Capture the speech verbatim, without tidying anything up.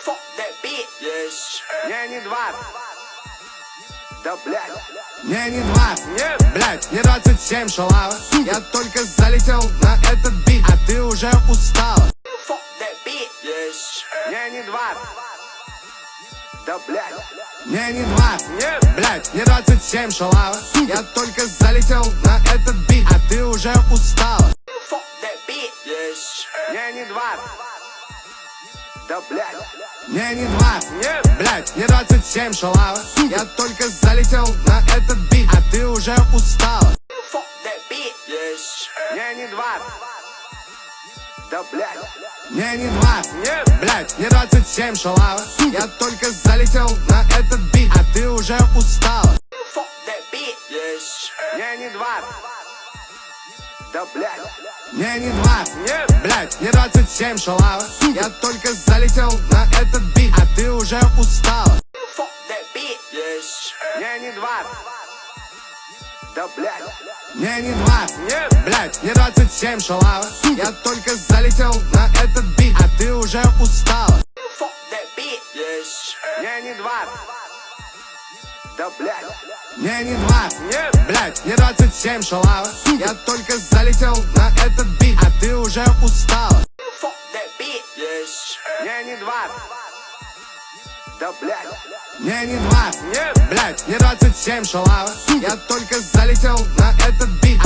Не, не два. Да, блядь. Не, не два, блядь, не двадцать семь шалава. Я только залетел на этот бит, а ты уже устала. Не, не два. Да, блядь. Не, не два, блядь, не двадцать семь шалава. Я только залетел на этот бит, а ты уже устала. Не, не два. Да, блядь. Не, не два, блядь, не двадцать семь шалава. Я только залетел на этот бит, а ты уже устала. Не, не два. Да, блядь. Не, не два, блядь, не двадцать семь шалава. Я только залетел на этот бит, а ты уже устала. Не, не два. Да, блядь. Не, не два, блядь, не двадцать семь шалава. Я только залетел на этот бит, а ты уже устала. Не, не два. Да, блядь. Не, не два, блядь, не двадцать семь шалава. Я только залетел на этот бит, а ты уже устала. Не, не два. Да, блядь. Не, не два, блядь, не двадцать семь шалава. Я только залетел на этот бит, а ты уже устала. Не, не два. Да, блядь. Не, не два, блядь, не двадцать семь шалава. Я только залетел на этот бит.